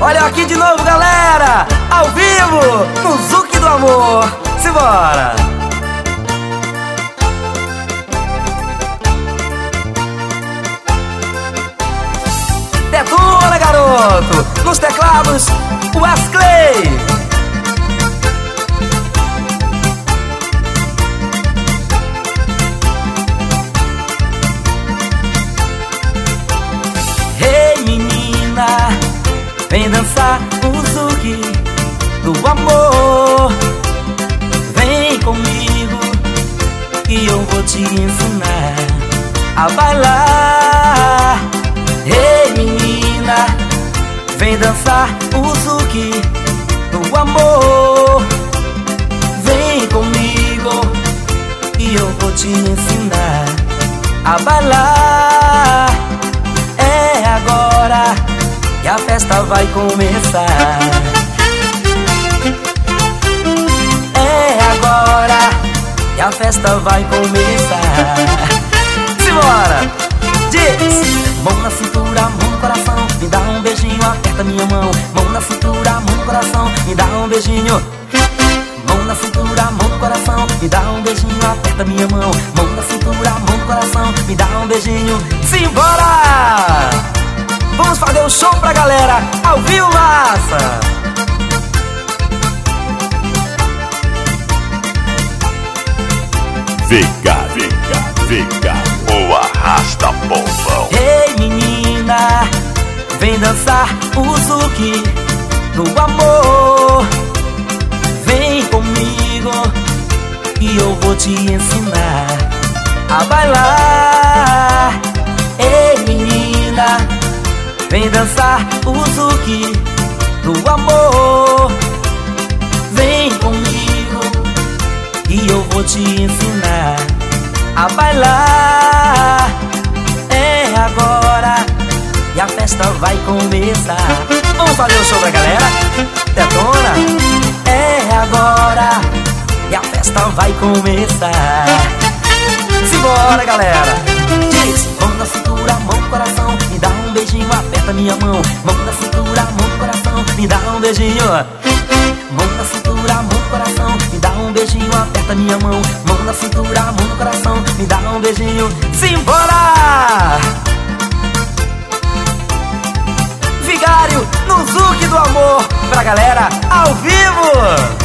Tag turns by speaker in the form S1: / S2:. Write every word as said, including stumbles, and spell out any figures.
S1: Olha eu aqui de novo, galera, ao vivo, no Zuki do Amor. Simbora! Detona, garoto! Nos teclados, Wesley. Hey, menina, vem dançar o Zuki do Amor. Vem comigo que eu vou te ensinar a bailar. Hey, menina, vem dançar o Zuki do Amor. Vem comigo que eu vou te ensinar a bailar. É agora que a festa vai começar. É agora que a festa vai começar. Simbora! Diz! Mão na cintura, mão no coração, me dá um beijinho, aperta minha mão. Mão na cintura, mão no coração, me dá um beijinho. Mão na cintura, mão no coração, me dá um beijinho, aperta minha mão. Mão na cintura, mão no coração, me dá um beijinho. Simbora! Vamos fazer o show pra galera, ao vivo, massa!
S2: Vega, vega, vega, o arrasta povão.
S1: Ei, menina, vem dançar o Zuki do Amor. Vem comigo e eu vou te ensinar a bailar. Ei, menina, vem dançar o Zuki do Amor. Vem comigo e eu vou te ensinar a bailar. É agora e a festa vai começar. Vamos fazer o show pra galera? Detona! É agora e a festa vai começar. Simbora, galera! Diz! Mão na cintura, mão no coração, me dá um beijinho, aperta minha mão. Mão na cintura, mão no coração, me dá um beijinho. Mão na cintura, mão no coração, me dá um beijinho, aperta minha mão. Mão na cintura, mão no coração, me dá um beijinho. Simbora! Vigário no Zuki do Amor, pra galera ao vivo!